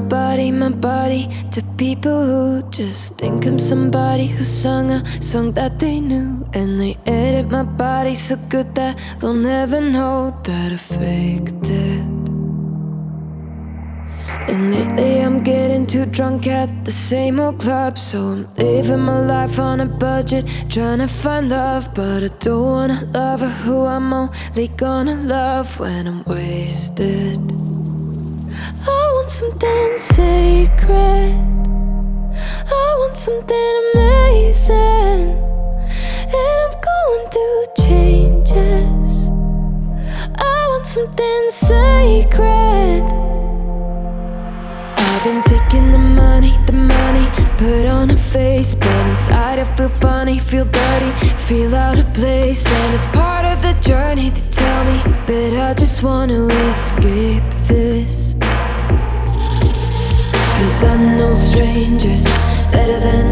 my body to people who just think I'm somebody who sung a song that they knew. And they edit my body so good that they'll never know that I faked it. And lately I'm getting too drunk at the same old club, so I'm living my life on a budget, trying to find love. But I don't wanna love her who I'm only gonna love when I'm wasted. I want something sacred, I want something amazing. And I'm going through changes, I want something sacred. I've been taking the money, put on a face, but inside I feel funny, feel dirty, feel out of place. And it's part of the journey to tell me, but I just wanna escape this. 'Cause I know strangers better than